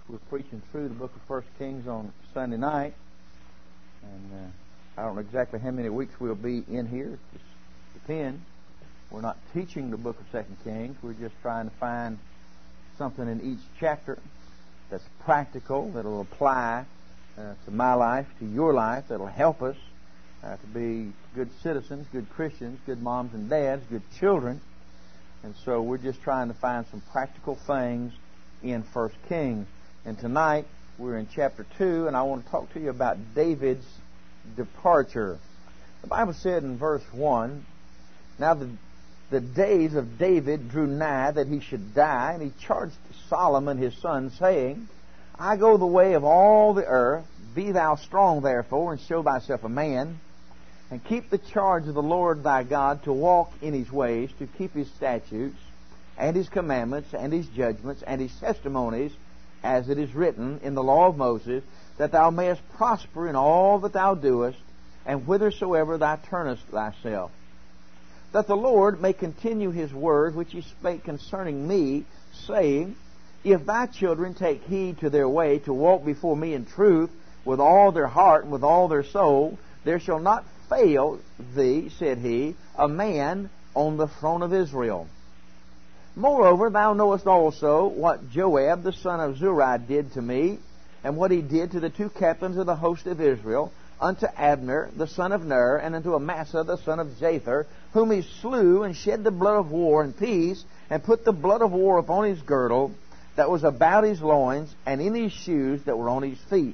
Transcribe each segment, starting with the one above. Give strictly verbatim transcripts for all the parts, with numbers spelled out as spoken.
We're preaching through the book of First Kings on Sunday night, and uh, I don't know exactly how many weeks we'll be in here. It just depends. We're not teaching the book of Second Kings. We're just trying to find something in each chapter that's practical, that'll apply uh, to my life, to your life, that'll help us uh, to be good citizens, good Christians, good moms and dads, good children. And so we're just trying to find some practical things in First Kings. And tonight we're in chapter two, and I want to talk to you about David's departure. The Bible said in verse one, Now the, the days of David drew nigh that he should die, and he charged Solomon his son, saying, I go the way of all the earth. Be thou strong therefore, and show thyself a man, and keep the charge of the Lord thy God, to walk in his ways, to keep his statutes, and his commandments, and his judgments, and his testimonies, as it is written in the law of Moses, that thou mayest prosper in all that thou doest, and whithersoever thou turnest thyself. That the Lord may continue his word which he spake concerning me, saying, If thy children take heed to their way, to walk before me in truth, with all their heart and with all their soul, there shall not fail thee, said he, a man on the throne of Israel. Moreover, thou knowest also what Joab the son of Zeruiah did to me, and what he did to the two captains of the host of Israel, unto Abner the son of Ner, and unto Amasa the son of Jether, whom he slew, and shed the blood of war in peace, and put the blood of war upon his girdle that was about his loins, and in his shoes that were on his feet.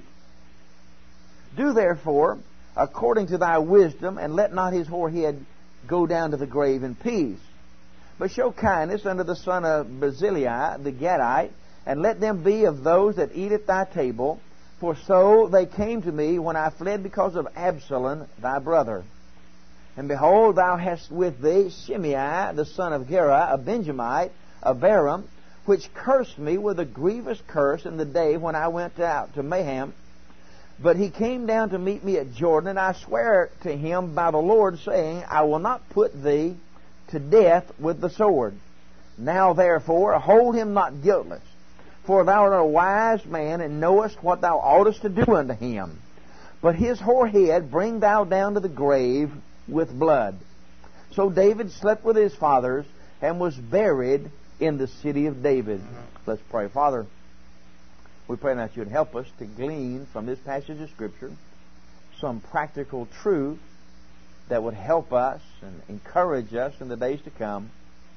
Do therefore according to thy wisdom, and let not his hoar head go down to the grave in peace. But show kindness unto the son of Barzillai the Gadite, and let them be of those that eat at thy table, for so they came to me when I fled because of Absalom thy brother. And behold, thou hast with thee Shimei the son of Gera, a Benjamite, of Aram, which cursed me with a grievous curse in the day when I went out to Maham. But he came down to meet me at Jordan, and I swear to him by the Lord, saying, I will not put thee to death with the sword. Now therefore hold him not guiltless, for thou art a wise man, and knowest what thou oughtest to do unto him. But his hoar head bring thou down to the grave with blood. So David slept with his fathers, and was buried in the city of David. Let's pray. Father, we pray that you would help us to glean from this passage of Scripture some practical truth that would help us and encourage us in the days to come.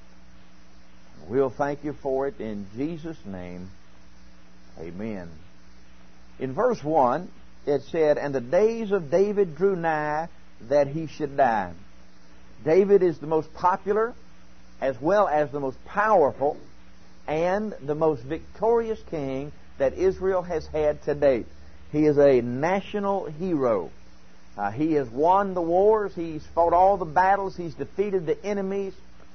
We'll thank you for it in Jesus' name. Amen. In verse one, it said, And the days of David drew nigh that he should die. David is the most popular, as well as the most powerful, and the most victorious king that Israel has had to date. He is a national hero. Uh, he has won the wars. He's fought all the battles. He's defeated the enemies.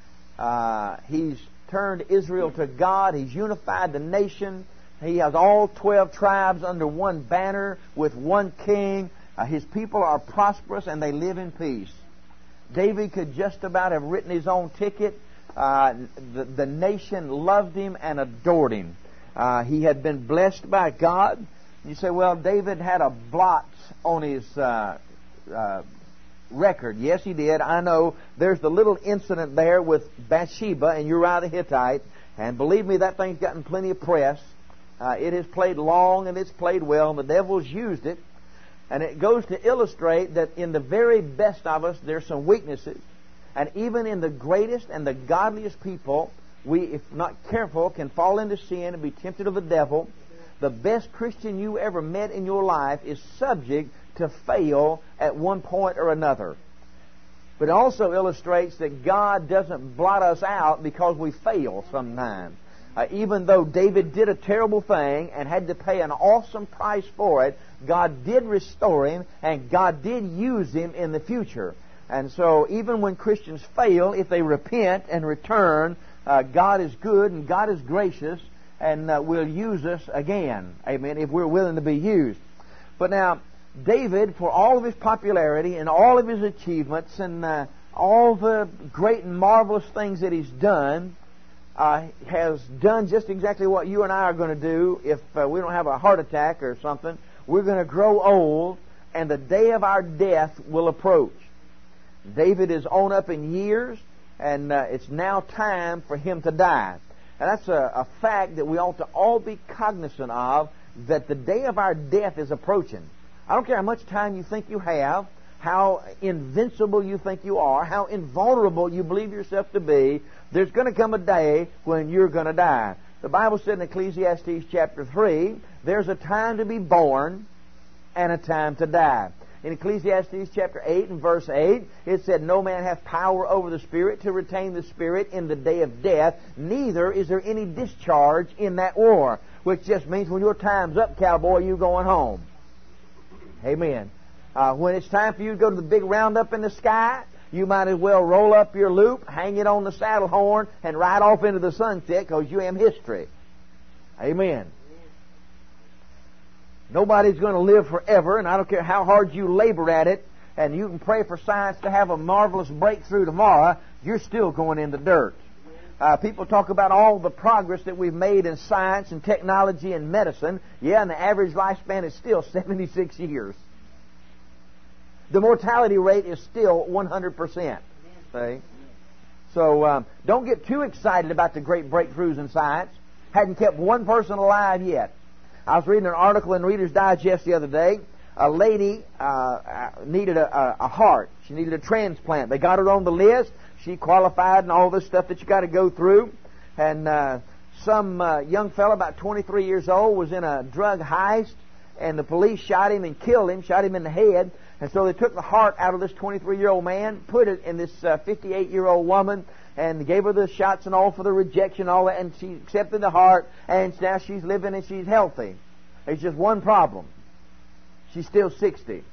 Uh, he's turned Israel to God. He's unified the nation. He has all twelve tribes under one banner with one king. Uh, his people are prosperous and they live in peace. David could just about have written his own ticket. Uh, the, the nation loved him and adored him. Uh, he had been blessed by God. You say, well, David had a blot on his uh, uh, record. Yes, he did. I know. There's the little incident there with Bathsheba and Uriah the Hittite. And believe me, that thing's gotten plenty of press. Uh, it has played long and it's played well, and the devil's used it. And it goes to illustrate that in the very best of us, there's some weaknesses. And even in the greatest and the godliest people, we, if not careful, can fall into sin and be tempted of the devil. The best Christian you ever met in your life is subject to fail at one point or another. But it also illustrates that God doesn't blot us out because we fail sometimes. Uh, even though David did a terrible thing and had to pay an awesome price for it, God did restore him, and God did use him in the future. And so even when Christians fail, if they repent and return, uh, God is good and God is gracious, and uh, will use us again. Amen. If we're willing to be used. But now, David, for all of his popularity and all of his achievements and uh, all the great and marvelous things that he's done, uh, has done just exactly what you and I are going to do if uh, we don't have a heart attack or something. We're going to grow old, and the day of our death will approach. David is on up in years, and uh, it's now time for him to die. And that's a, a fact that we ought to all be cognizant of, that the day of our death is approaching. I don't care how much time you think you have, how invincible you think you are, how invulnerable you believe yourself to be, there's going to come a day when you're going to die. The Bible said in Ecclesiastes chapter three, there's a time to be born and a time to die. In Ecclesiastes chapter eight and verse eight, it said, no man hath power over the Spirit to retain the Spirit in the day of death, neither is there any discharge in that war. Which just means when your time's up, cowboy, you're going home. Amen. Uh, when it's time for you to go to the big roundup in the sky, you might as well roll up your loop, hang it on the saddle horn, and ride off into the sunset, because you am history. Amen. Nobody's going to live forever, and I don't care how hard you labor at it, and you can pray for science to have a marvelous breakthrough tomorrow, you're still going in the dirt. Uh, people talk about all the progress that we've made in science and technology and medicine. Yeah, and the average lifespan is still seventy-six years. The mortality rate is still one hundred percent. See? So um, don't get too excited about the great breakthroughs in science. Hadn't kept one person alive yet. I was reading an article in Reader's Digest the other day. A lady uh, needed a, a, a heart. She needed a transplant. They got her on the list. She qualified and all this stuff that you got to go through. And uh, some uh, young fellow, about twenty-three years old, was in a drug heist, and the police shot him and killed him, shot him in the head. And so they took the heart out of this twenty-three-year-old man, put it in this uh, fifty-eight-year-old woman, and gave her the shots and all for the rejection and all that, and she accepted the heart, and now she's living and she's healthy. There's just one problem. She's still sixty.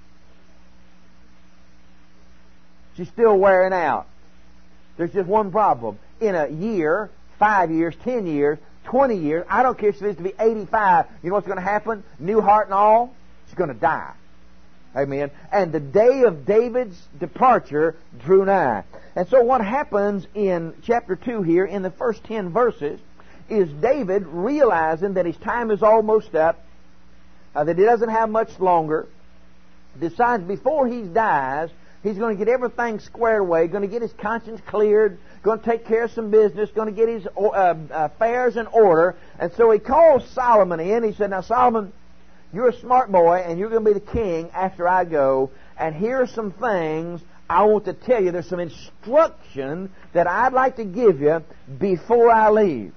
She's still wearing out. There's just one problem. In a year, five years, ten years, twenty years, I don't care if she lives to be eighty-five, you know what's going to happen? New heart and all, she's going to die. Amen. And the day of David's departure drew nigh. And so what happens in chapter two here, in the first ten verses, is David realizing that his time is almost up, uh, that he doesn't have much longer, decides before he dies, he's going to get everything squared away, going to get his conscience cleared, going to take care of some business, going to get his uh, affairs in order. And so he calls Solomon in. He said, now Solomon, you're a smart boy, and you're going to be the king after I go. And here are some things I want to tell you. There's some instruction that I'd like to give you before I leave.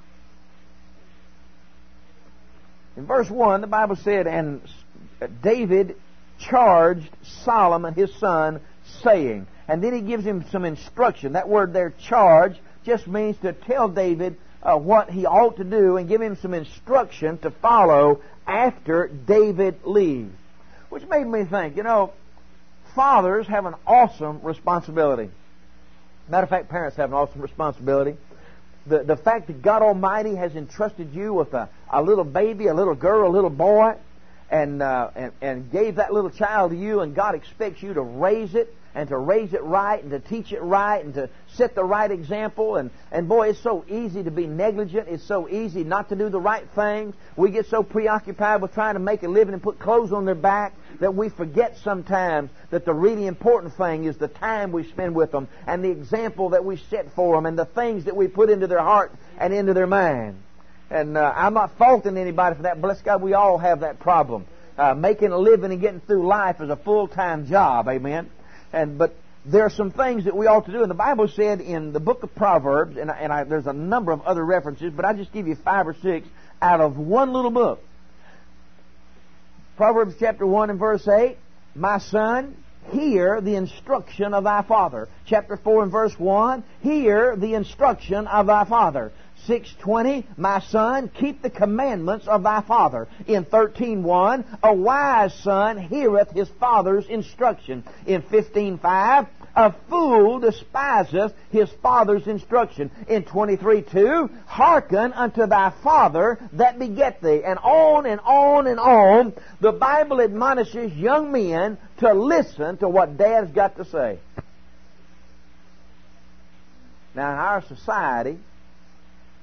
In verse one, the Bible said, and David charged Solomon his son, saying, and then he gives him some instruction. That word there, charge, just means to tell David uh, what he ought to do and give him some instruction to follow after David leaves. Which made me think, you know, fathers have an awesome responsibility. Matter of fact, parents have an awesome responsibility. The, the fact that God Almighty has entrusted you with a, a little baby, a little girl, a little boy, and, uh, and and gave that little child to you, and God expects you to raise it, and to raise it right, and to teach it right, and to set the right example. And, and boy, it's so easy to be negligent. It's so easy not to do the right things. We get so preoccupied with trying to make a living and put clothes on their back that we forget sometimes that the really important thing is the time we spend with them, and the example that we set for them, and the things that we put into their heart and into their mind. And uh, I'm not faulting anybody for that. Bless God, we all have that problem. Uh, making a living and getting through life is a full-time job. Amen. And but there are some things that we ought to do. And the Bible said in the book of Proverbs, and, and I, there's a number of other references, but I just give you five or six out of one little book. Proverbs chapter one and verse eight, my son, hear the instruction of thy father. Chapter four and verse one, hear the instruction of thy father. six twenty, my son, keep the commandments of thy father. In thirteen one, a wise son heareth his father's instruction. In fifteen five, a fool despiseth his father's instruction. In twenty-three two, hearken unto thy father that beget thee. And on and on and on, the Bible admonishes young men to listen to what Dad's got to say. Now, in our society,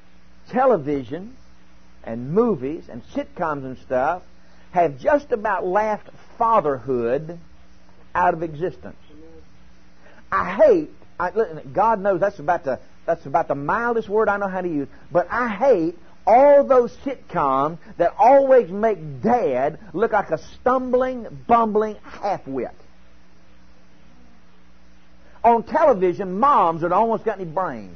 television and movies and sitcoms and stuff have just about laughed fatherhood out of existence. I hate, I, listen, God knows that's about the that's about the mildest word I know how to use, but I hate all those sitcoms that always make Dad look like a stumbling, bumbling half-wit. On television, moms that almost got any brains.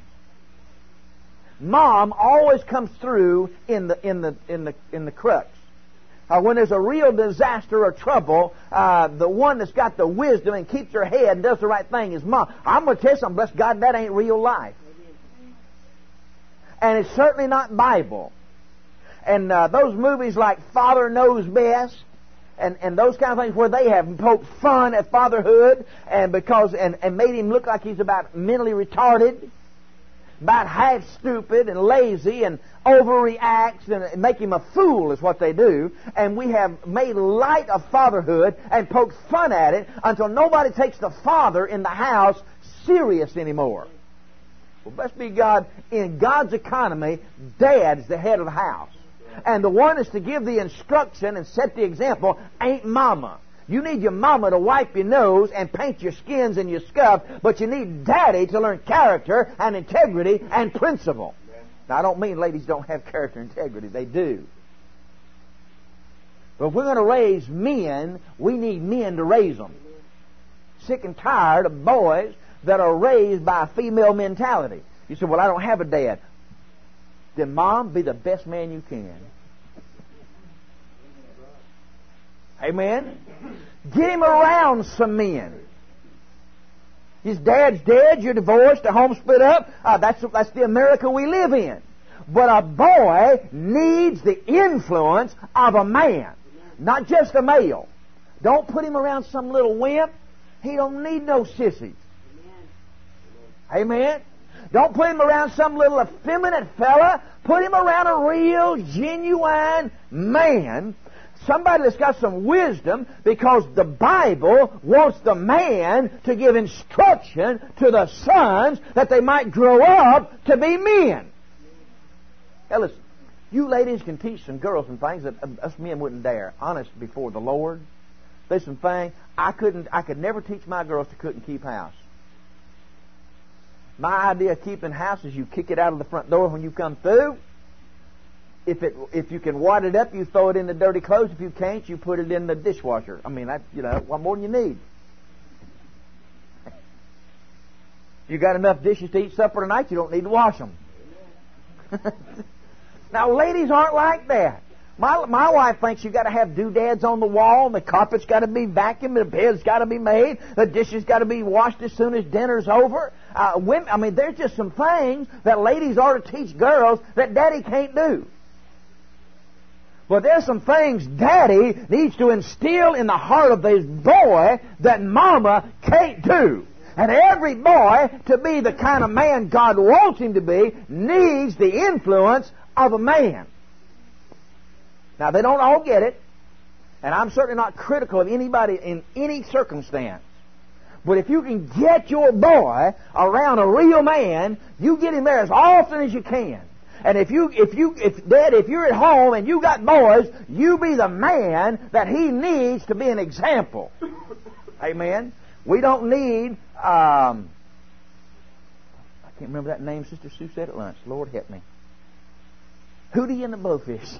Mom always comes through in the in the in the in the crux. Uh, when there's a real disaster or trouble, uh, the one that's got the wisdom and keeps her head and does the right thing is Mom. I'm going to tell you something, bless God, that ain't real life. And it's certainly not Bible. And uh, those movies like Father Knows Best and, and those kind of things where they have poked fun at fatherhood and because and, and made him look like he's about mentally retarded, about half stupid and lazy and overreacts and make him a fool is what they do. And we have made light of fatherhood and poked fun at it until nobody takes the father in the house serious anymore. Well, blessed be God, in God's economy, Dad's the head of the house. And the one is to give the instruction and set the example ain't Mama. You need your mama to wipe your nose and paint your skins and your scuff, but you need Daddy to learn character and integrity and principle. Now, I don't mean ladies don't have character and integrity. They do. But if we're going to raise men, we need men to raise them. Sick and tired of boys that are raised by a female mentality. You say, well, I don't have a dad. Then, Mom, be the best man you can. Amen? Get him around some men. His dad's dead, you're divorced, the home split up. Uh, that's, that's the America we live in. But a boy needs the influence of a man, not just a male. Don't put him around some little wimp. He don't need no sissies. Amen? Don't put him around some little effeminate fella. Put him around a real, genuine man. Somebody that's got some wisdom, because the Bible wants the man to give instruction to the sons that they might grow up to be men. Now listen, you ladies can teach some girls some things that us men wouldn't dare. Honest before the Lord. There's some things I couldn't, I could never teach my girls to cook and keep house. My idea of keeping house is you kick it out of the front door when you come through. If it if you can wad it up, you throw it in the dirty clothes. If you can't, you put it in the dishwasher. I mean, that, you know, what more than you need. You got enough dishes to eat supper tonight, you don't need to wash them. Now, ladies aren't like that. My my wife thinks you got to have doodads on the wall, and the carpet's got to be vacuumed, the bed's got to be made, the dishes got to be washed as soon as dinner's over. Uh, women, I mean, there's just some things that ladies ought to teach girls that Daddy can't do. But there's some things Daddy needs to instill in the heart of this boy that Mama can't do. And every boy, to be the kind of man God wants him to be, needs the influence of a man. Now, they don't all get it, and I'm certainly not critical of anybody in any circumstance. But if you can get your boy around a real man, you get him there as often as you can. And if you, if you, if Dad, if you're at home and you got boys, you be the man that he needs to be an example. Amen. We don't need. Um, I can't remember that name. Sister Sue said at lunch. Lord help me. Hootie and the Blowfish.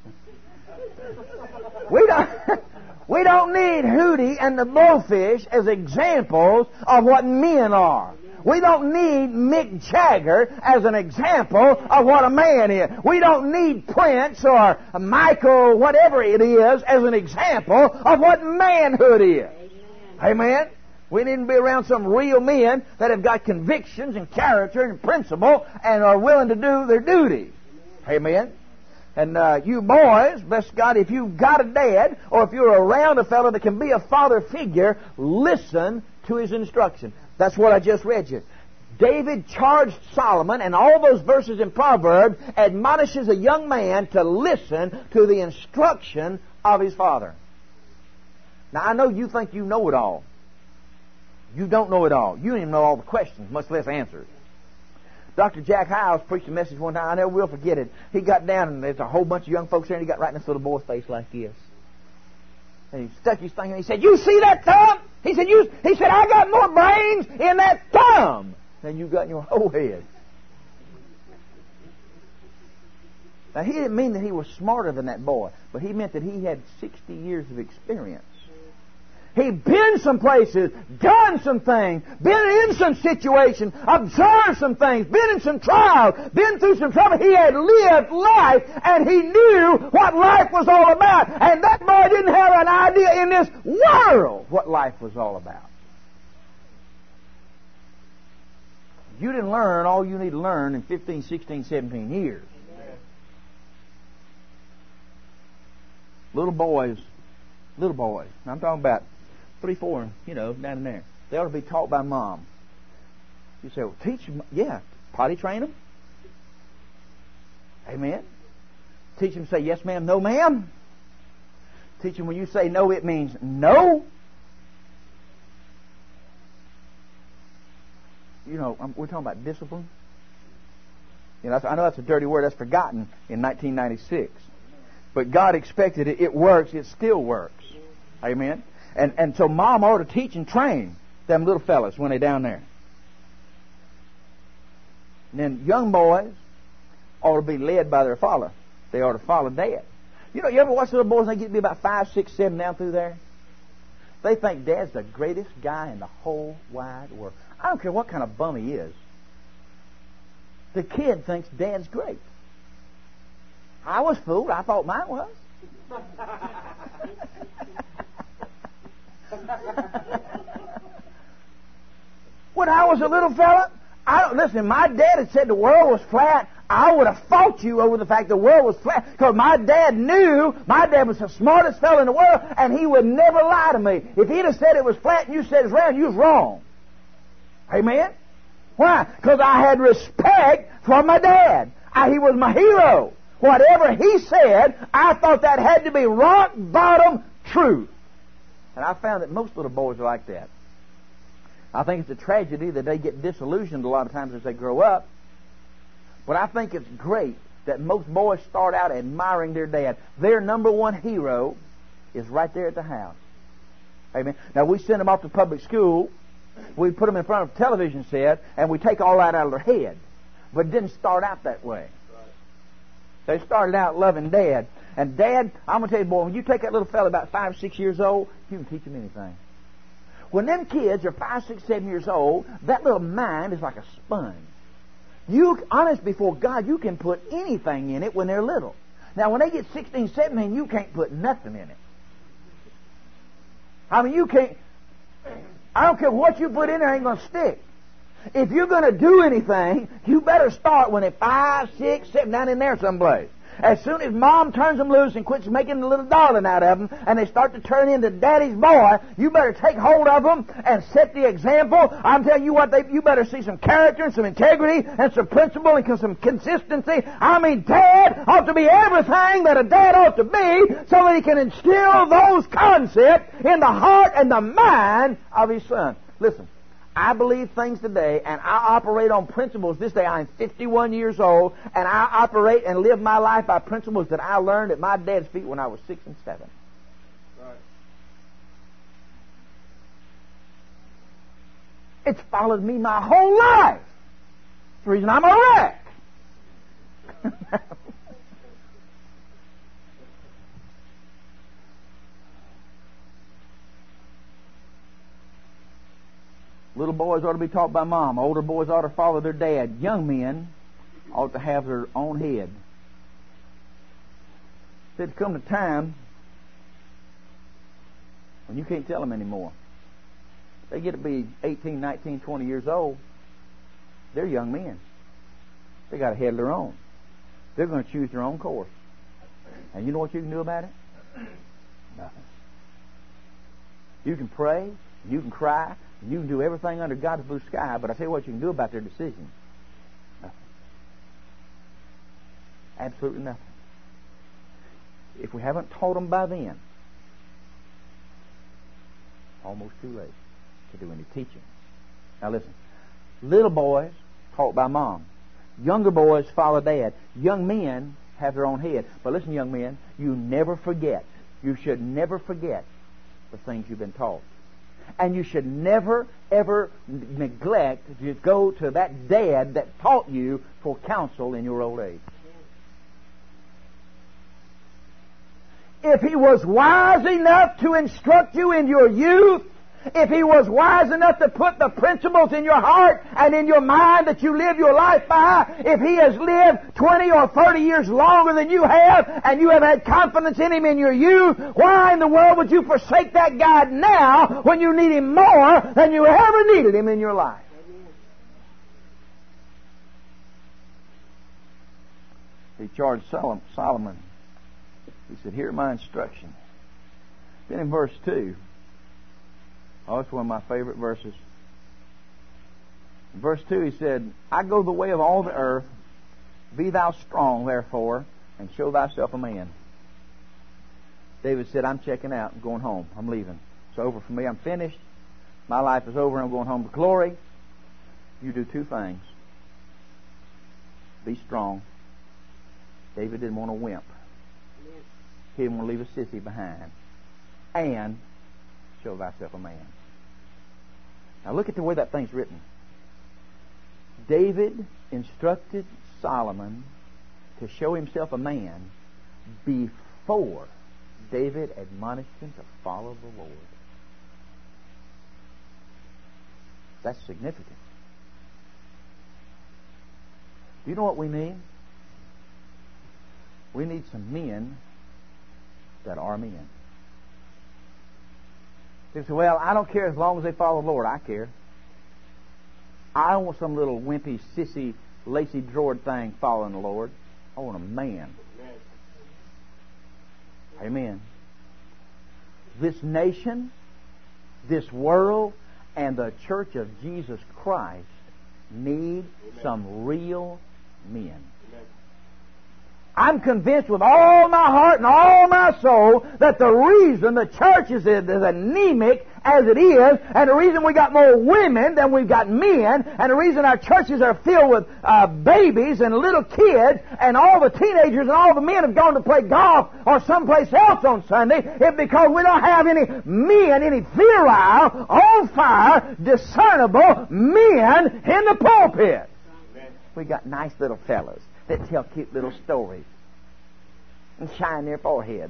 We don't. We don't need Hootie and the Blowfish as examples of what men are. We don't need Mick Jagger as an example of what a man is. We don't need Prince or Michael, whatever it is, as an example of what manhood is. Amen? Amen? We need to be around some real men that have got convictions and character and principle and are willing to do their duty. Amen? And uh, you boys, bless God, if you've got a dad or if you're around a fellow that can be a father figure, listen to his instruction. That's what I just read you. David charged Solomon, and all those verses in Proverbs admonishes a young man to listen to the instruction of his father. Now, I know you think you know it all. You don't know it all. You don't even know all the questions, much less answers. Doctor Jack Hiles preached a message one time. I never will forget it. He got down, and there's a whole bunch of young folks there, and he got right in this little boy's face like this. And he stuck his thing, and he said, "You see that thumb?" He said, "You." He said, "I got more brains in that thumb than you got in your whole head." Now, he didn't mean that he was smarter than that boy, but he meant that he had sixty years of experience. He'd been some places, done some things, been in some situations, observed some things, been in some trials, been through some trouble. He had lived life, and he knew what life was all about. And that boy didn't have an idea in this world what life was all about. You didn't learn all you need to learn in fifteen, sixteen, seventeen years. Little boys, little boys, I'm talking about three, four, you know, down in there. They ought to be taught by mom. You say, well, teach them, yeah, potty train them. Amen. Teach them to say yes ma'am, no ma'am. Teach them when you say no, it means no. You know, we're talking about discipline. You know, I know that's a dirty word. That's forgotten in nineteen ninety-six. But God expected it. It works. It still works. Amen. And and so mom ought to teach and train them little fellas when they're down there. And then young boys ought to be led by their father. They ought to follow dad. You know, you ever watch little boys and they get to be about five, six, seven down through there? They think dad's the greatest guy in the whole wide world. I don't care what kind of bum he is. The kid thinks dad's great. I was fooled. I thought mine was. When I was a little fella, I don't, listen, my dad had said the world was flat. I would have fought you over the fact the world was flat, because my dad knew, my dad was the smartest fellow in the world, and he would never lie to me. If he'd have said it was flat and you said it's round, you was wrong. Amen? Why? Because I had respect for my dad. I, he was my hero. Whatever he said, I thought that had to be rock bottom truth. And I found that most little boys are like that. I think it's a tragedy that they get disillusioned a lot of times as they grow up. But I think it's great that most boys start out admiring their dad. Their number one hero is right there at the house. Amen. Now, we send them off to public school. We put them in front of a television set, and we take all that out of their head. But it didn't start out that way. They started out loving Dad. And Dad, I'm going to tell you, boy, when you take that little fella about five, six years old, you can teach him anything. When them kids are five, six, seven years old, that little mind is like a sponge. You, honest before God, you can put anything in it when they're little. Now, when they get sixteen, seventeen, you can't put nothing in it. I mean, you can't... I don't care what you put in there, ain't going to stick. If you're going to do anything, you better start when they're five, six, seven, down in there someplace. As soon as mom turns them loose and quits making a little darling out of them, and they start to turn into daddy's boy, you better take hold of them and set the example. I'm telling you what, they, you better see some character and some integrity and some principle and some consistency. I mean, dad ought to be everything that a dad ought to be, so that he can instill those concepts in the heart and the mind of his son. Listen. I believe things today, and I operate on principles this day. I'm fifty-one years old, and I operate and live my life by principles that I learned at my dad's feet when I was six and seven. Right. It's followed me my whole life. That's the reason I'm a wreck. Little boys ought to be taught by mom. Older boys ought to follow their dad. Young men ought to have their own head. There'd come a time when you can't tell them anymore. They get to be eighteen, nineteen, twenty years old. They're young men. They got a head of their own. They're going to choose their own course. And you know what you can do about it? Nothing. You can pray. You can cry. You can do everything under God's blue sky, but I tell you what you can do about their decisions. Nothing. Absolutely nothing. If we haven't taught them by then, almost too late to do any teaching. Now listen, little boys taught by mom. Younger boys follow Dad. Young men have their own head. But listen, young men, you never forget. You should never forget the things you've been taught. And you should never, ever neglect to go to that dad that taught you for counsel in your old age. If he was wise enough to instruct you in your youth, if he was wise enough to put the principles in your heart and in your mind that you live your life by, if he has lived twenty or thirty years longer than you have, and you have had confidence in him in your youth, why in the world would you forsake that God now when you need him more than you ever needed him in your life? He charged Solomon. He said, "Hear my instruction." Then in verse two, oh, it's one of my favorite verses. In verse two, he said, "I go the way of all the earth. Be thou strong, therefore, and show thyself a man." David said, "I'm checking out. I'm going home. I'm leaving. It's over for me. I'm finished. My life is over. I'm going home to glory. You do two things. Be strong." David didn't want a wimp. He didn't want to leave a sissy behind. And show thyself a man. Now look at the way that thing's written. David instructed Solomon to show himself a man before David admonished him to follow the Lord. That's significant. Do you know what we need? We need some men that are men. They say, "Well, I don't care as long as they follow the Lord." I care. I don't want some little wimpy, sissy, lacy drawered thing following the Lord. I want a man. Amen. Amen. This nation, this world, and the Church of Jesus Christ need Amen. Some real men. I'm convinced with all my heart and all my soul that the reason the church is as anemic as it is, and the reason we got more women than we've got men, and the reason our churches are filled with uh, babies and little kids, and all the teenagers and all the men have gone to play golf or someplace else on Sunday, is because we don't have any men, any virile, on fire, discernible men in the pulpit. Amen. We got nice little fellas that tell cute little stories and shine their foreheads.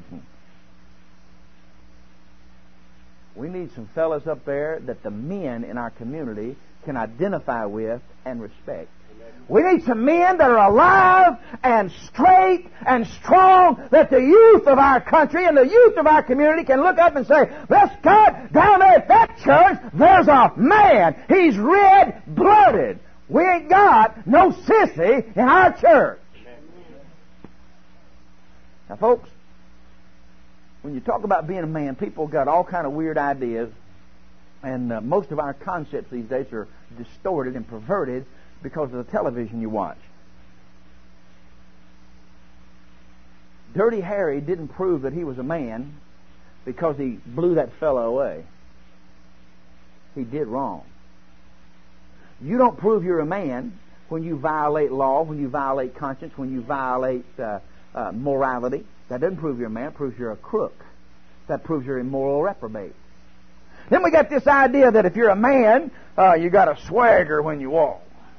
We need some fellas up there that the men in our community can identify with and respect. Amen. We need some men that are alive and straight and strong, that the youth of our country and the youth of our community can look up and say, "Bless God, down there at that church, there's a man. He's red-blooded. We ain't got no sissy in our church." Amen. Now, folks, when you talk about being a man, people got all kind of weird ideas, and uh, most of our concepts these days are distorted and perverted because of the television you watch. Dirty Harry didn't prove that he was a man because he blew that fellow away. He did wrong. You don't prove you're a man when you violate law, when you violate conscience, when you violate uh, uh, morality. That doesn't prove you're a man. It proves you're a crook. That proves you're a moral reprobate. Then we got this idea that if you're a man, uh, you got a swagger when you walk.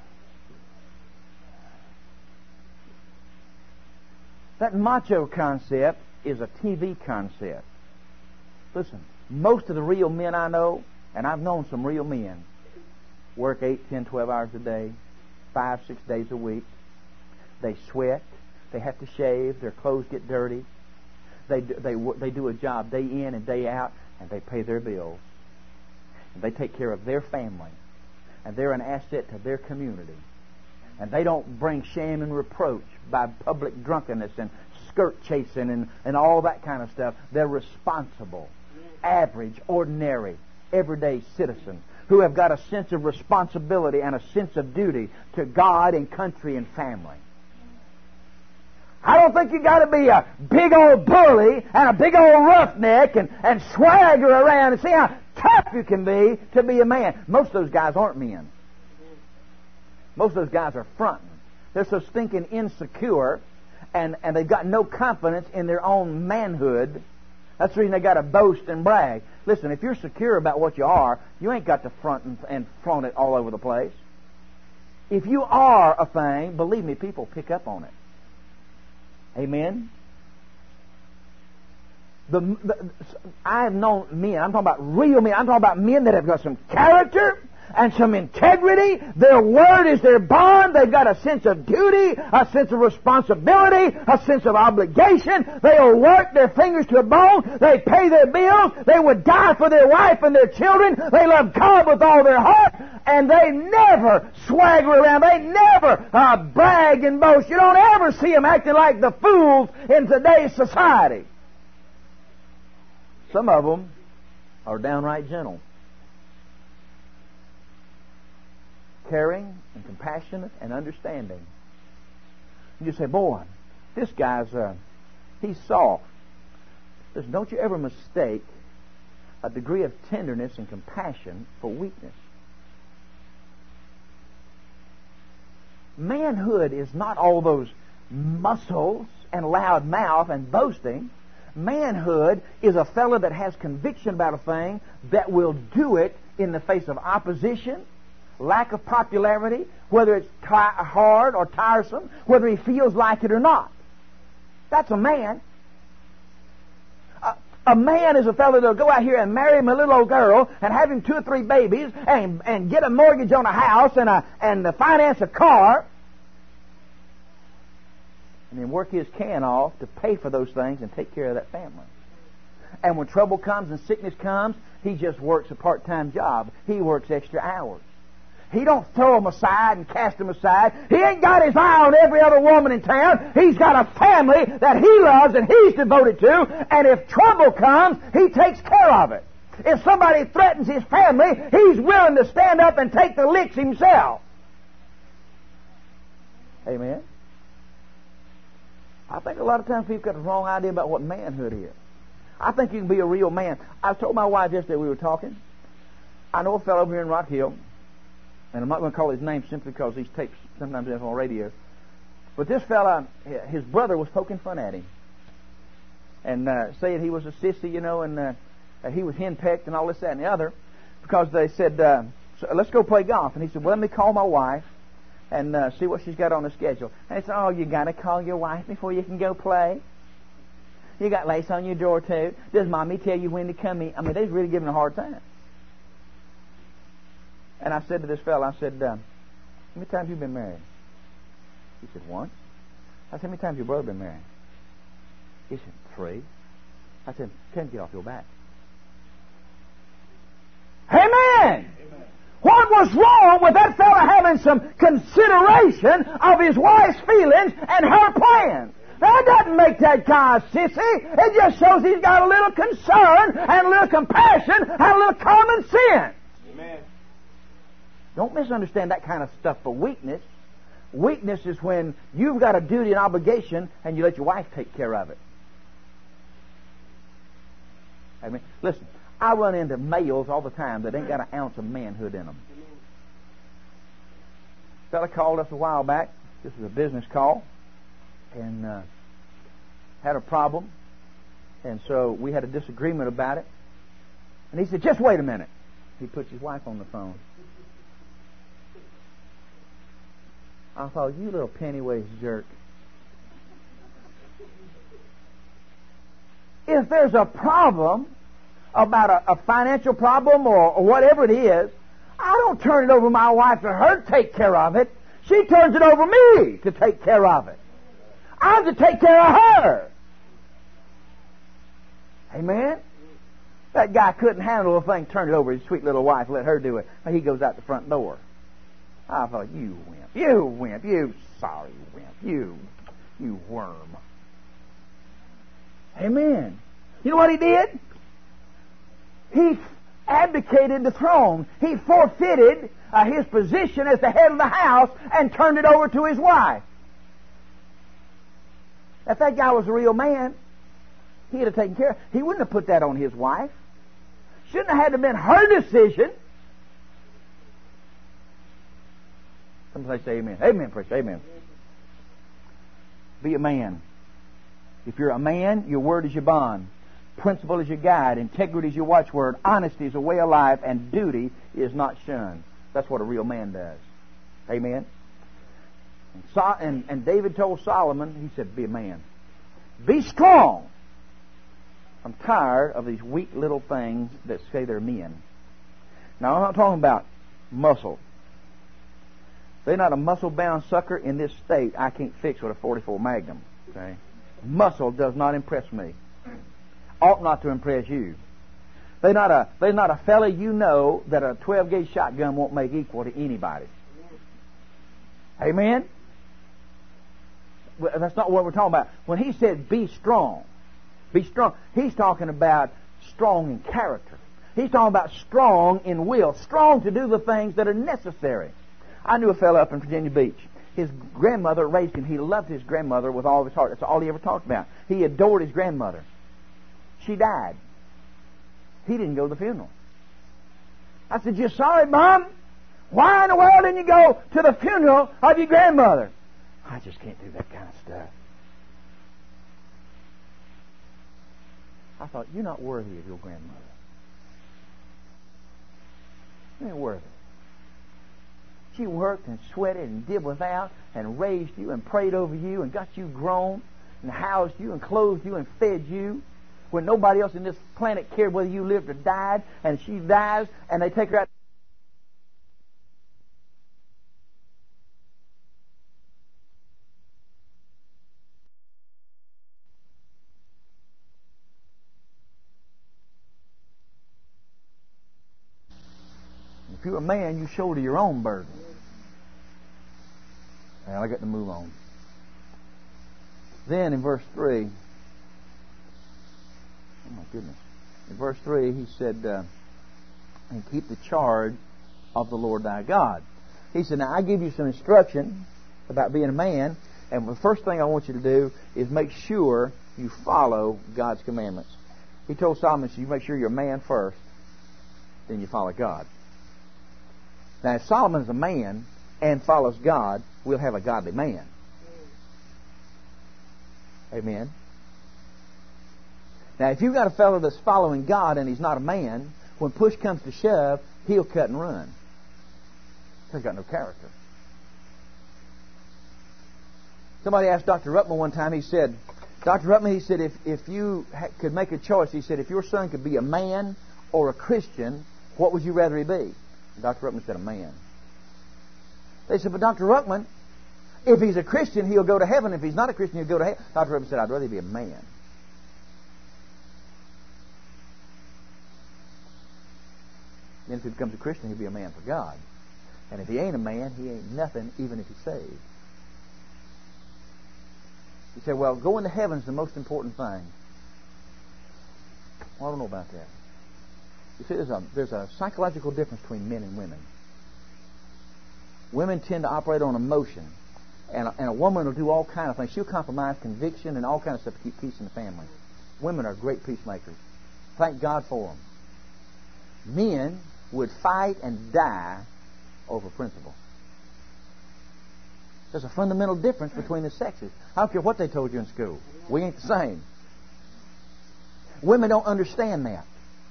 That macho concept is a T V concept. Listen, most of the real men I know, and I've known some real men, work eight, ten, twelve hours a day, five, six days a week. They sweat. They have to shave. Their clothes get dirty. They they they do a job day in and day out, and they pay their bills. And they take care of their family, and they're an asset to their community. And they don't bring shame and reproach by public drunkenness and skirt chasing and, and all that kind of stuff. They're responsible, average, ordinary, everyday citizens who have got a sense of responsibility and a sense of duty to God and country and family. I don't think you got to be a big old bully and a big old roughneck and, and swagger around and see how tough you can be to be a man. Most of those guys aren't men. Most of those guys are fronting. They're so stinking insecure, and, and they've got no confidence in their own manhood. That's the reason they got to boast and brag. Listen, if you're secure about what you are, you ain't got to front and, and flaunt it all over the place. If you are a thing, believe me, people pick up on it. Amen? The, the, I have known men, I'm talking about real men, I'm talking about men that have got some character and some integrity. Their word is their bond. They've got a sense of duty, a sense of responsibility, a sense of obligation. They'll work their fingers to a bone. They pay their bills. They would die for their wife and their children. They love God with all their heart. And they never swagger around. They never uh, brag and boast. You don't ever see them acting like the fools in today's society. Some of them are downright gentle, caring and compassionate and understanding. You say, boy, this guy's, uh, he's soft. Listen, don't you ever mistake a degree of tenderness and compassion for weakness. Manhood is not all those muscles and loud mouth and boasting. Manhood is a fellow that has conviction about a thing that will do it in the face of opposition, lack of popularity, whether it's ti- hard or tiresome, whether he feels like it or not. That's a man. A, a man is a fellow that'll go out here and marry him a little old girl and have him two or three babies and, and get a mortgage on a house and, a, and finance a car, and then work his can off to pay for those things and take care of that family. And when trouble comes and sickness comes, he just works a part-time job. He works extra hours. He don't throw them aside and cast them aside. He ain't got his eye on every other woman in town. He's got a family that he loves and he's devoted to. And if trouble comes, he takes care of it. If somebody threatens his family, he's willing to stand up and take the licks himself. Amen. I think a lot of times people got the wrong idea about what manhood is. I think you can be a real man. I told my wife yesterday we were talking. I know a fellow over here in Rock Hill, and I'm not going to call his name simply because these tapes sometimes have on radio. But this fella, his brother was poking fun at him and uh, saying he was a sissy, you know, and uh, he was henpecked and all this, that, and the other, because they said, uh, so let's go play golf. And he said, well, let me call my wife and uh, see what she's got on the schedule. And he said, oh, you got to call your wife before you can go play? You got lace on your door, too? Does Mommy tell you when to come in? I mean, they was really giving a hard time. And I said to this fellow, I said, uh, how many times have you been married? He said, once. I said, how many times has your brother been married? He said, three. I said, tell him to get off your back. Amen! Amen. What was wrong with that fellow having some consideration of his wife's feelings and her plans? That doesn't make that guy a sissy. It just shows he's got a little concern and a little compassion and a little common sense. Amen. Don't misunderstand that kind of stuff for weakness. Weakness is when you've got a duty and obligation and you let your wife take care of it. I mean, listen, I run into males all the time that ain't got an ounce of manhood in them. A fellow called us a while back. This was a business call. And uh, had a problem. And so we had a disagreement about it. And he said, just wait a minute. He puts his wife on the phone. I thought, you little penny-waist jerk. If there's a problem about a, a financial problem or, or whatever it is, I don't turn it over to my wife to her to take care of it. She turns it over to me to take care of it. I'm to take care of her. Amen? That guy couldn't handle a thing, turned it over to his sweet little wife, let her do it. And he goes out the front door. I thought, you wimp, you wimp, you sorry wimp, you, you worm. Amen. You know what he did? He abdicated the throne. He forfeited uh, his position as the head of the house and turned it over to his wife. If that guy was a real man, he'd have taken care of it. He wouldn't have put that on his wife. Shouldn't have had to have been her decision. Somebody say amen. Amen, preacher. Amen. Be a man. If you're a man, your word is your bond. Principle is your guide. Integrity is your watchword. Honesty is a way of life. And duty is not shunned. That's what a real man does. Amen? And, so, and, and David told Solomon, he said, be a man. Be strong. I'm tired of these weak little things that say they're men. Now, I'm not talking about muscle. They're not a muscle-bound sucker in this state I can't fix with a forty-four Magnum. Okay? Muscle does not impress me. Ought not to impress you. They're not a, they're not a fella you know that a twelve gauge shotgun won't make equal to anybody. Amen? Well, that's not what we're talking about. When he said be strong, be strong, he's talking about strong in character. He's talking about strong in will, strong to do the things that are necessary. I knew a fellow up in Virginia Beach. His grandmother raised him. He loved his grandmother with all of his heart. That's all he ever talked about. He adored his grandmother. She died. He didn't go to the funeral. I said, you're sorry, Mom? Why in the world didn't you go to the funeral of your grandmother? I just can't do that kind of stuff. I thought, you're not worthy of your grandmother. You ain't worthy. She worked and sweated and did without and raised you and prayed over you and got you grown and housed you and clothed you and fed you when nobody else in this planet cared whether you lived or died, and she dies and they take her out. If you're a man, you shoulder your own burden. Well, I got to move on. Then in verse three, oh my goodness. In verse three, he said, uh, and keep the charge of the Lord thy God. He said, now I give you some instruction about being a man, and the first thing I want you to do is make sure you follow God's commandments. He told Solomon, so you make sure you're a man first, then you follow God. Now, if Solomon is a man and follows God, we'll have a godly man. Amen. Now, if you've got a fellow that's following God and he's not a man, when push comes to shove, he'll cut and run. He's got no character. Somebody asked Doctor Ruttman one time, he said, Doctor Ruttman, he said, if, if you ha- could make a choice, he said, if your son could be a man or a Christian, what would you rather he be? And Doctor Ruttman said, a man. They said, but Doctor Ruttman, if he's a Christian, he'll go to heaven. If he's not a Christian, he'll go to hell. Doctor Ruttman said, I'd rather he be a man. Then if he becomes a Christian, he'll be a man for God. And if he ain't a man, he ain't nothing, even if he's saved. He said, well, going to heaven is the most important thing. Well, I don't know about that. You see, there's a, there's a psychological difference between men and women. Women tend to operate on emotion. And a, and a woman will do all kinds of things. She'll compromise conviction and all kinds of stuff to keep peace in the family. Women are great peacemakers. Thank God for them. Men would fight and die over principle. There's a fundamental difference between the sexes. I don't care what they told you in school. We ain't the same. Women don't understand that.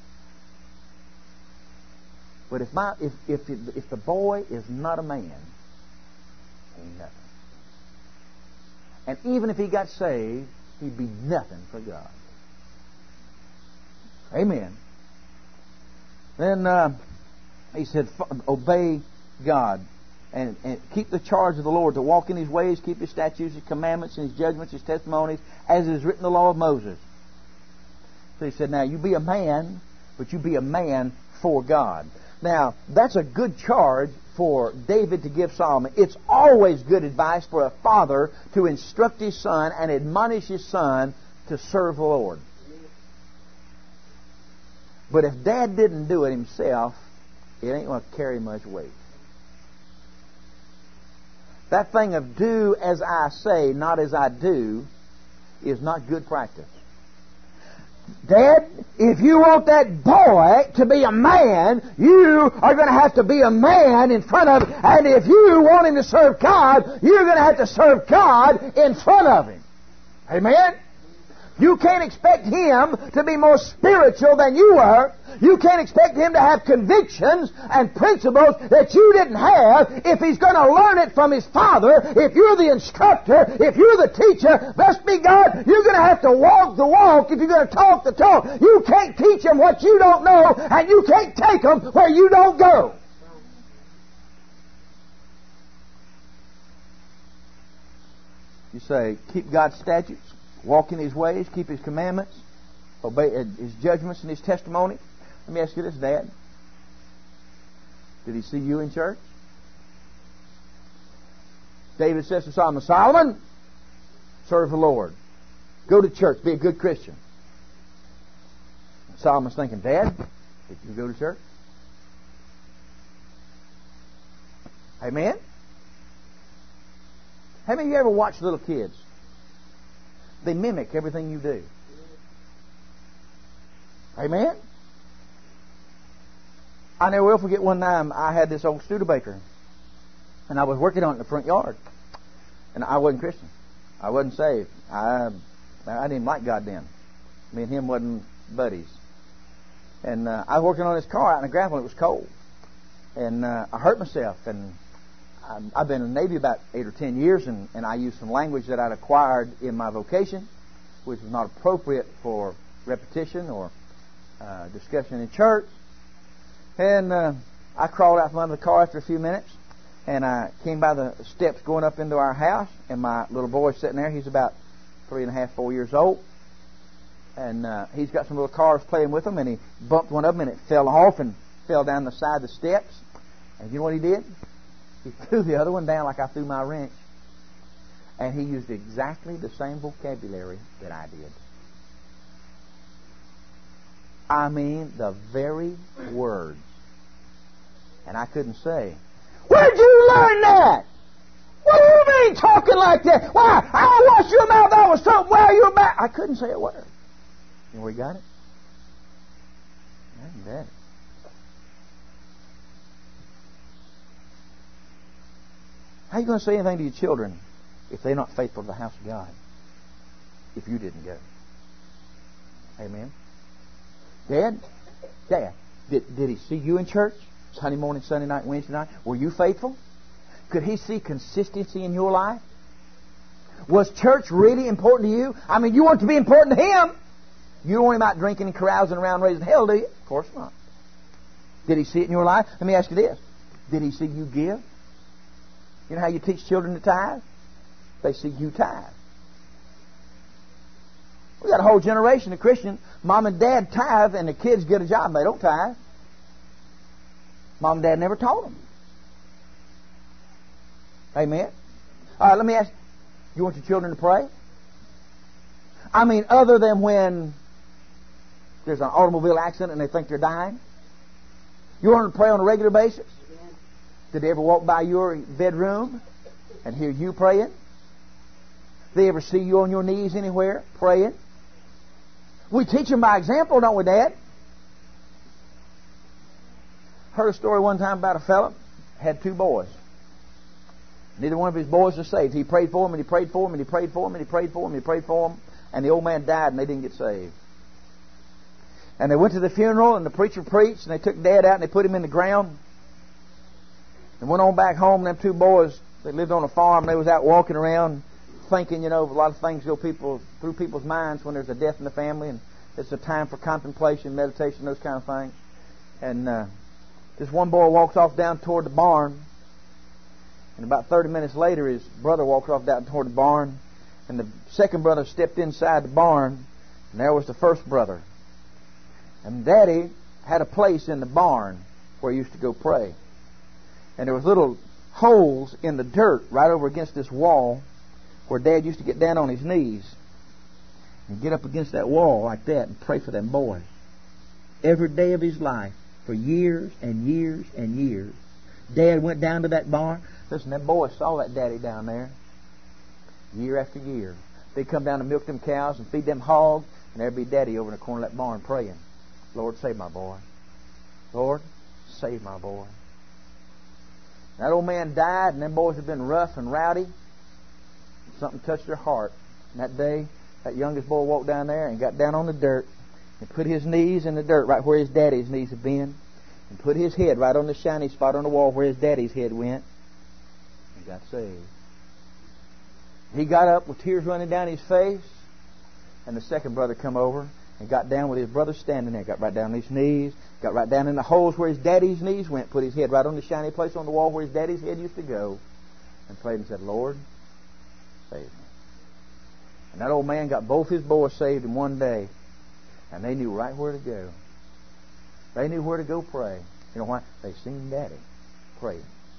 But if my if if if the boy is not a man, ain't nothing. And even if he got saved, he'd be nothing for God. Amen. Then uh, he said, obey God and, and keep the charge of the Lord, to walk in His ways, keep His statutes, His commandments, and His judgments, His testimonies, as is written in the law of Moses. So he said, now you be a man, but you be a man for God. Now, that's a good charge for David to give Solomon. It's always good advice for a father to instruct his son and admonish his son to serve the Lord. But if Dad didn't do it himself, it ain't going to carry much weight. That thing of do as I say, not as I do, is not good practice. Dad, if you want that boy to be a man, you are going to have to be a man in front of him. And if you want him to serve God, you're going to have to serve God in front of him. Amen? You can't expect Him to be more spiritual than you are. You can't expect Him to have convictions and principles that you didn't have if He's going to learn it from His Father. If you're the instructor, if you're the teacher, blessed be God, you're going to have to walk the walk if you're going to talk the talk. You can't teach them what you don't know, and you can't take them where you don't go. You say, keep God's statutes, walk in His ways, keep His commandments, obey His judgments and His testimony. Let me ask you this, Dad. Did He see you in church? David says to Solomon, Solomon, serve the Lord. Go to church. Be a good Christian. Solomon's thinking, Dad, did you go to church? Amen? How many of you ever watch little kids? They mimic everything you do. Amen? I never will forget one time I had this old Studebaker, and I was working on it in the front yard. And I wasn't Christian. I wasn't saved. I I didn't like God then. Me and him wasn't buddies. And uh, I was working on this car out in the gravel, and it was cold. And uh, I hurt myself, and I've been in the Navy about eight or ten years, and, and I used some language that I'd acquired in my vocation, which was not appropriate for repetition or uh, discussion in church. And uh, I crawled out from under the car after a few minutes, and I came by the steps going up into our house, and my little boy's sitting there. He's about three and a half, four years old. And uh, he's got some little cars playing with him, and he bumped one of them, and it fell off and fell down the side of the steps. And you know what he did? He threw the other one down like I threw my wrench. And he used exactly the same vocabulary that I did. I mean, the very words. And I couldn't say, where'd you learn that? What do you mean talking like that? Why, I washed your mouth, I was so well your mouth. I couldn't say a word. You know where he got it? I didn't get it. How are you going to say anything to your children if they're not faithful to the house of God? If you didn't go. Amen. Dad, Dad, did, did he see you in church? Sunday morning, Sunday night, Wednesday night? Were you faithful? Could he see consistency in your life? Was church really important to you? I mean, you want it to be important to him. You don't want him out drinking and carousing around raising hell, do you? Of course not. Did he see it in your life? Let me ask you this. Did he see you give? You know how you teach children to tithe? They see you tithe. We got a whole generation of Christians. Mom and Dad tithe, and the kids get a job. They don't tithe. Mom and Dad never taught them. Amen. All right, let me ask you. You want your children to pray? I mean, other than when there's an automobile accident and they think they're dying? You want them to pray on a regular basis? Did they ever walk by your bedroom and hear you praying? Did they ever see you on your knees anywhere praying? We teach them by example, don't we, Dad? Heard a story one time about a fellow had two boys. Neither one of his boys was saved. He prayed for them, and he prayed for them, and he prayed for them, and he prayed for them, and he prayed for them, and the old man died, and they didn't get saved. And they went to the funeral, and the preacher preached, and they took Dad out, and they put him in the ground, and went on back home. And them two boys, they lived on a farm. They was out walking around, thinking, you know, a lot of things go people through people's minds when there's a death in the family, and it's a time for contemplation, meditation, those kind of things. And uh, this one boy walks off down toward the barn. And about thirty minutes later, his brother walked off down toward the barn. And the second brother stepped inside the barn. And there was the first brother. And Daddy had a place in the barn where he used to go pray. And there was little holes in the dirt right over against this wall where Dad used to get down on his knees and get up against that wall like that and pray for them boys. Every day of his life, for years and years and years, Dad went down to that barn. Listen, them boys saw that Daddy down there year after year. They'd come down to milk them cows and feed them hogs, and there'd be Daddy over in the corner of that barn praying, Lord, save my boy. Lord, save my boy. That old man died, and them boys had been rough and rowdy. Something touched their heart. And that day, that youngest boy walked down there and got down on the dirt and put his knees in the dirt right where his daddy's knees had been, and put his head right on the shiny spot on the wall where his daddy's head went, and got saved. He got up with tears running down his face, and the second brother come over and got down with his brother standing there, got right down on his knees, got right down in the holes where his daddy's knees went, put his head right on the shiny place on the wall where his daddy's head used to go, and prayed and said, Lord, save me. And that old man got both his boys saved in one day, and they knew right where to go. They knew where to go pray. You know why? They seen Daddy pray.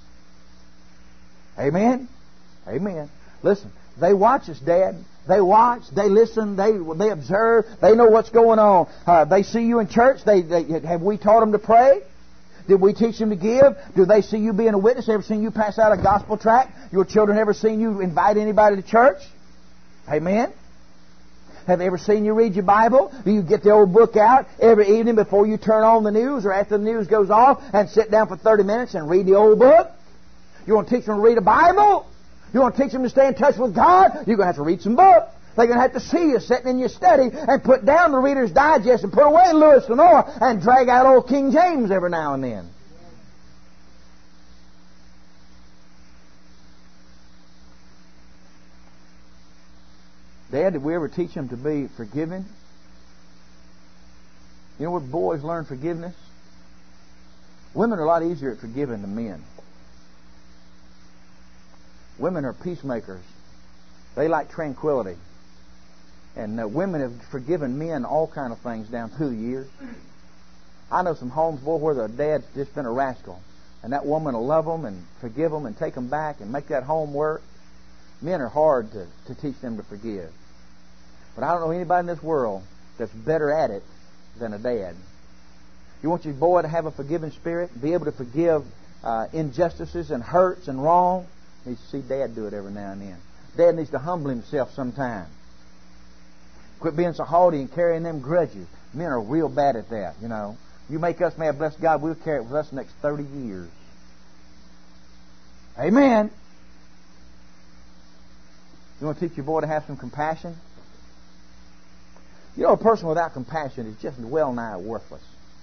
Amen? Amen. Listen, they watch us, Dad. They watch, they listen, they they observe, they know what's going on. Uh, they see you in church. They, they have we taught them to pray? Did we teach them to give? Do they see you being a witness? Ever seen you pass out a gospel tract? Your children ever seen you invite anybody to church? Amen? Have they ever seen you read your Bible? Do you get the old book out every evening before you turn on the news or after the news goes off and sit down for thirty minutes and read the old book? You want to teach them to read a Bible? You want to teach them to stay in touch with God? You're going to have to read some books. They're going to have to see you sitting in your study and put down the Reader's Digest and put away Lewis and Orr and drag out old King James every now and then. Dad, did we ever teach them to be forgiving? You know where boys learn forgiveness? Women are a lot easier at forgiving than men. Women are peacemakers. They like tranquility. And uh, women have forgiven men all kind of things down through the years. I know some homes, boy, where the dad's just been a rascal. And that woman will love them and forgive them and take them back and make that home work. Men are hard to, to teach them to forgive. But I don't know anybody in this world that's better at it than a dad. You want your boy to have a forgiving spirit, be able to forgive uh, injustices and hurts and wrong? You need to see Dad do it every now and then. Dad needs to humble himself sometime. Quit being so haughty and carrying them grudges. Men are real bad at that, you know. You make us mad, bless God, we'll carry it with us the next thirty years. Amen. You want to teach your boy to have some compassion? You know, a person without compassion is just well nigh worthless.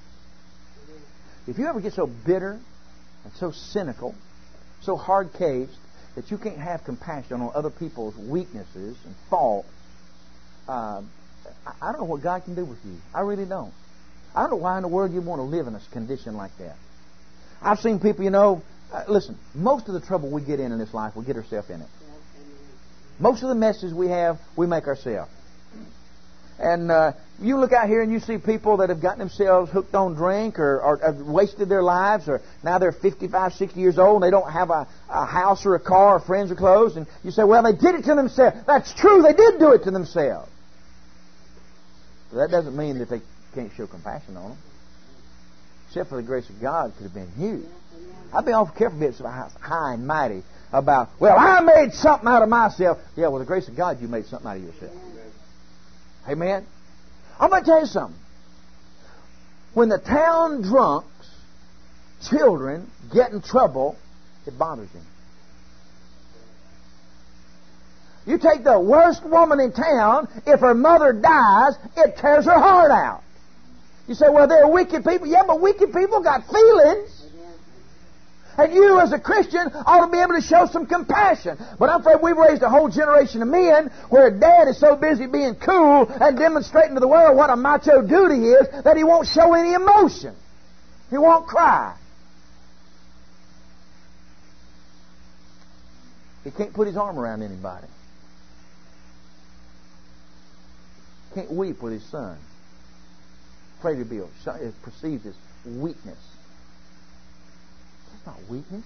If you ever get so bitter and so cynical, so hard-cased, that you can't have compassion on other people's weaknesses and faults, uh, I don't know what God can do with you. I really don't. I don't know why in the world you want to live in a condition like that. I've seen people, you know, uh, listen, most of the trouble we get in in this life, we get ourselves in it. Most of the messes we have, we make ourselves. And uh, you look out here and you see people that have gotten themselves hooked on drink or, or have wasted their lives, or now they're fifty-five, sixty years old and they don't have a, a house or a car or friends or clothes. And you say, well, they did it to themselves. That's true, they did do it to themselves. But that doesn't mean that they can't show compassion on them. Except for the grace of God, it could have been huge. I'd be awful careful being so high and mighty about, well, I made something out of myself. Yeah, well, the grace of God, you made something out of yourself. Amen? I'm going to tell you something. When the town drunks, children get in trouble, it bothers him. You take the worst woman in town, if her mother dies, it tears her heart out. You say, well, they're wicked people. Yeah, but wicked people got feelings. And you, as a Christian, ought to be able to show some compassion. But I'm afraid we've raised a whole generation of men where Dad is so busy being cool and demonstrating to the world what a macho duty is that he won't show any emotion. He won't cry. He can't put his arm around anybody. Can't weep with his son. Afraid to be perceived as weakness. That's not weakness.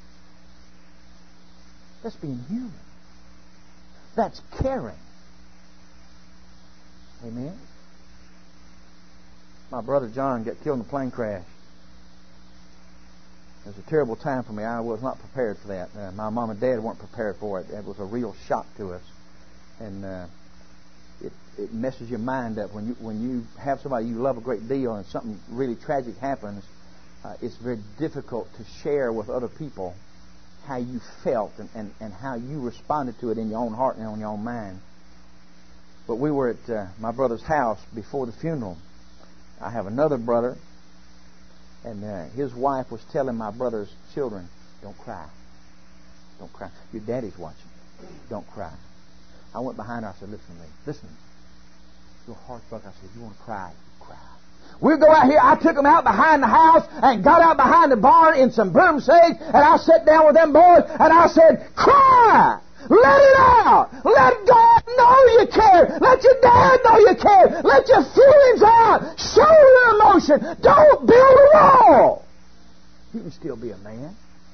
That's being human. That's caring. Amen. My brother John got killed in a plane crash. It was a terrible time for me. I was not prepared for that. Uh, my mom and dad weren't prepared for it. It was a real shock to us. And uh, it, it messes your mind up when you when you have somebody you love a great deal and something really tragic happens. Uh, it's very difficult to share with other people how you felt and, and, and how you responded to it in your own heart and on your own mind. But we were at uh, my brother's house before the funeral. I have another brother, and uh, his wife was telling my brother's children, "Don't cry. Don't cry. Your daddy's watching. Don't cry." I went behind her. I said, "Listen to me. Listen. Your heart's broken." I said, "You want to cry? You cry." We'll go out here. I took them out behind the house and got out behind the barn in some broom sage, and I sat down with them boys, and I said, "Cry! Let it out! Let God know you care! Let your dad know you care! Let your feelings out! Show your emotion! Don't build a wall! You can still be a man."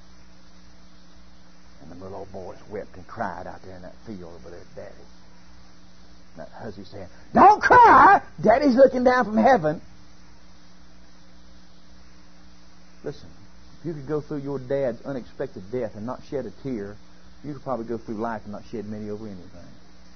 And the little old boys wept and cried out there in that field over their daddy. And that huzzy saying, "Don't cry! Daddy's looking down from heaven." Listen, if you could go through your dad's unexpected death and not shed a tear, you could probably go through life and not shed many over anything.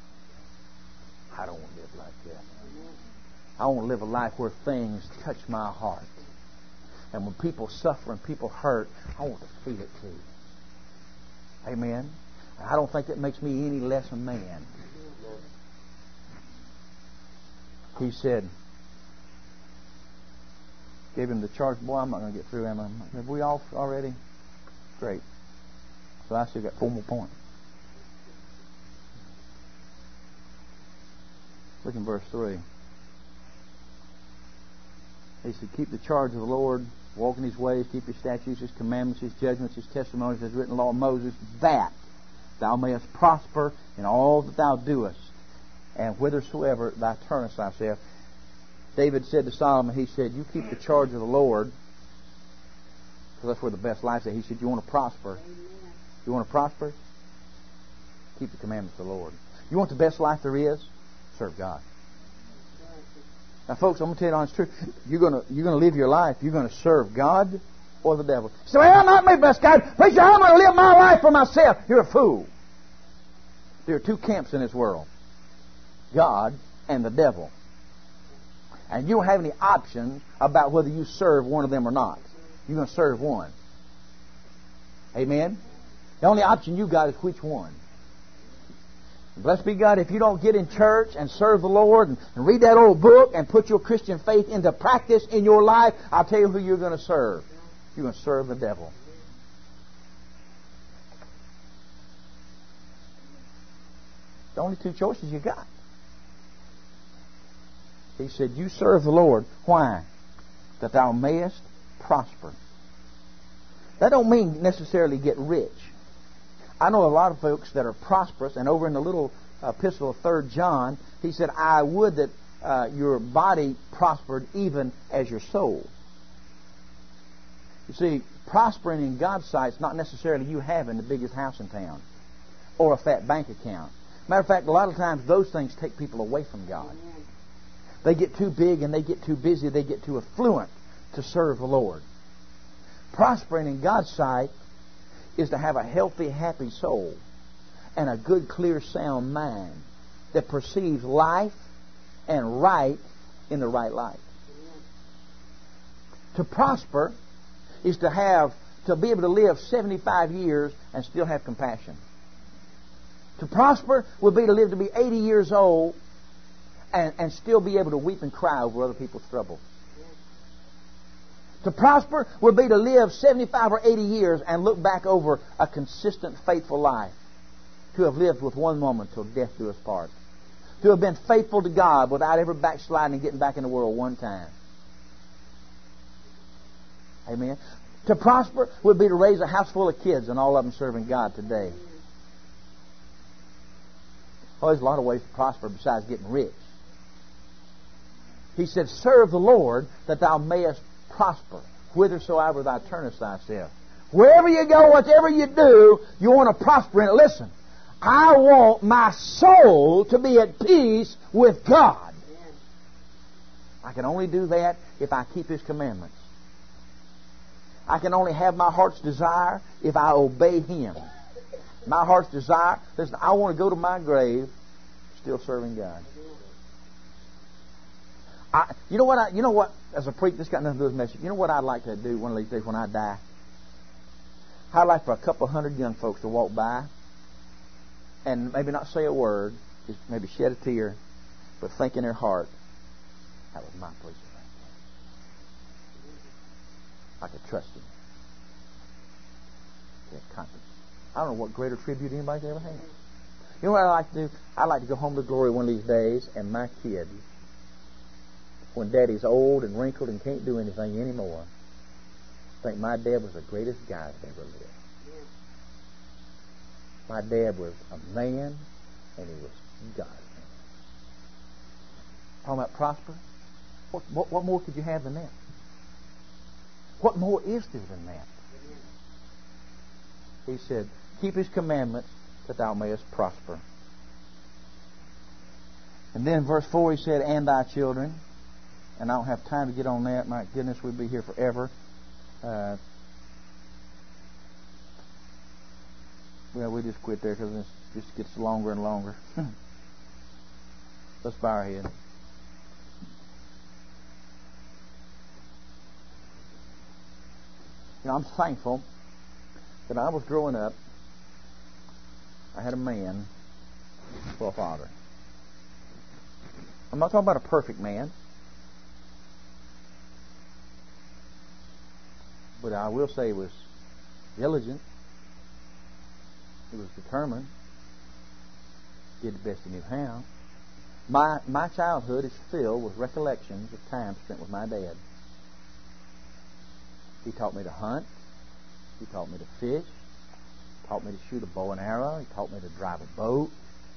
I don't want to live like that. I want to live a life where things touch my heart. And when people suffer and people hurt, I want to feel it too. Amen? I don't think that makes me any less a man. He said, gave him the charge. Boy, I'm not going to get through, am I? Have we all already? Great. So I still got four more points. Look in verse three. He said, "Keep the charge of the Lord, walk in His ways, keep His statutes, His commandments, His judgments, His testimonies, His written law of Moses, that thou mayest prosper in all that thou doest, and whithersoever thou turnest thyself." David said to Solomon, he said, "You keep the charge of the Lord," because that's where the best life is. He said, "You want to prosper. You want to prosper? Keep the commandments of the Lord. You want the best life there is? Serve God." Now, folks, I'm going to tell you the honest truth. You're going to you're going to live your life. You're going to serve God or the devil. You say, "Well, not me, best guy. Preacher, I'm going to live my life for myself." You're a fool. There are two camps in this world: God and the devil. And you don't have any options about whether you serve one of them or not. You're going to serve one. Amen? The only option you got is which one. Blessed be God, if you don't get in church and serve the Lord and, and read that old book and put your Christian faith into practice in your life, I'll tell you who you're going to serve. You're going to serve the devil. The only two choices you got. He said, "You serve the Lord." Why? "That thou mayest prosper." That don't mean necessarily get rich. I know a lot of folks that are prosperous, and over in the little epistle of Third John, he said, "I would that uh, your body prospered even as your soul." You see, prospering in God's sight is not necessarily you having the biggest house in town or a fat bank account. Matter of fact, a lot of times those things take people away from God. They get too big and they get too busy, they get too affluent to serve the Lord. Prospering in God's sight is to have a healthy, happy soul and a good, clear, sound mind that perceives life and right in the right light. To prosper is to have to be able to live seventy-five years and still have compassion. To prosper would be to live to be eighty years old and, and still be able to weep and cry over other people's trouble. To prosper would be to live seventy-five or eighty years and look back over a consistent, faithful life. To have lived with one moment till death do us part. To have been faithful to God without ever backsliding and getting back in the world one time. Amen. To prosper would be to raise a house full of kids and all of them serving God today. Oh, there's a lot of ways to prosper besides getting rich. He said, "Serve the Lord that thou mayest prosper, whithersoever thou turnest thyself." Wherever you go, whatever you do, you want to prosper in it. Listen, I want my soul to be at peace with God. I can only do that if I keep His commandments. I can only have my heart's desire if I obey Him. My heart's desire, listen, I want to go to my grave still serving God. I, you know what? I, you know what? As a preacher, this got nothing to do with this message. You know what I'd like to do one of these days when I die? I'd like for a couple hundred young folks to walk by and maybe not say a word, just maybe shed a tear, but think in their heart, that was my preacher right there. I could trust him. He had confidence. I don't know what greater tribute anybody's ever had. You know what I like to do? I like to go home to glory one of these days, and my kids, when Daddy's old and wrinkled and can't do anything anymore, think my dad was the greatest guy that ever lived. My dad was a man, and he was God's man. Talking about prosper, what, what, what more could you have than that? What more is there than that? He said, keep His commandments that thou mayest prosper. And then verse four he said, and thy children. And I don't have time to get on that. My goodness, we'd be here forever. Uh, well, we just quit there because it just gets longer and longer. Let's bow our head. You know, I'm thankful that I was growing up, I had a man for a father. I'm not talking about a perfect man, but I will say he was diligent. He was determined. Did the best he knew how. My my childhood is filled with recollections of time spent with my dad. He taught me to hunt. He taught me to fish. He taught me to shoot a bow and arrow. He taught me to drive a boat.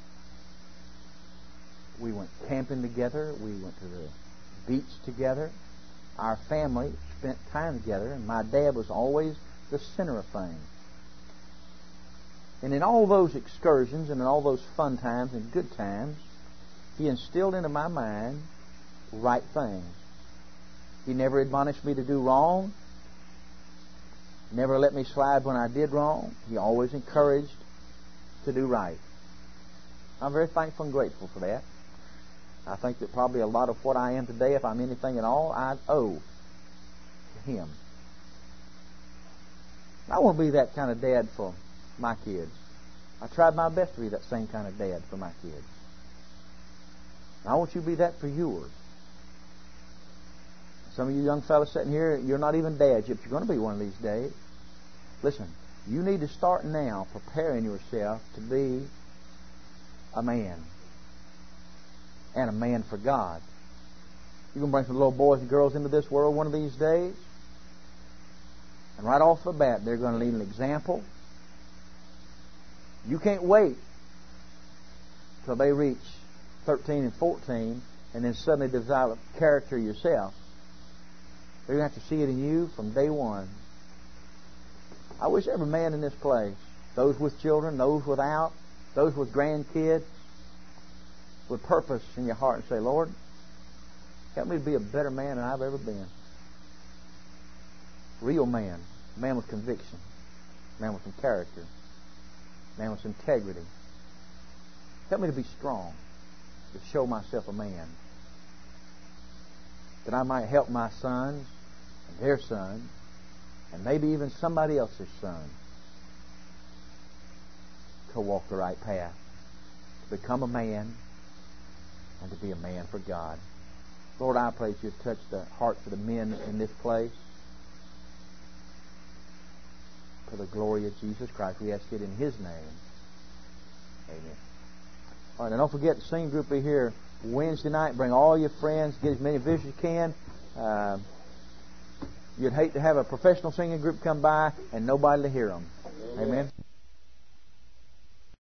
We went camping together. We went to the beach together. Our family spent time together, and my dad was always the center of things. And in all those excursions and in all those fun times and good times, he instilled into my mind right things. He never admonished me to do wrong. Never let me slide when I did wrong. He always encouraged to do right. I'm very thankful and grateful for that. I think that probably a lot of what I am today, if I'm anything at all, I owe to him. I want to be that kind of dad for my kids. I tried my best to be that same kind of dad for my kids. I want you to be that for yours. Some of you young fellas sitting here, you're not even dads yet, but you're going to be one of these days. Listen, you need to start now preparing yourself to be a man. And a man for God. You're going to bring some little boys and girls into this world one of these days. And right off the bat, they're going to leave an example. You can't wait till they reach thirteen and fourteen and then suddenly develop character yourself. They're going to have to see it in you from day one. I wish every man in this place, those with children, those without, those with grandkids, would purpose in your heart and say, Lord, help me to be a better man than I've ever been. Real man. A man with conviction. A man with some character. A man with some integrity. Help me to be strong. To show myself a man. That I might help my sons and their sons and maybe even somebody else's son to walk the right path. To become a man and to be a man for God. Lord, I pray that you touch the hearts of the men in this place. For the glory of Jesus Christ, we ask it in His name. Amen. All right, and don't forget the singing group will be here Wednesday night. Bring all your friends. Get as many visitors as you can. Uh, you'd hate to have a professional singing group come by and nobody to hear them. Amen. Amen.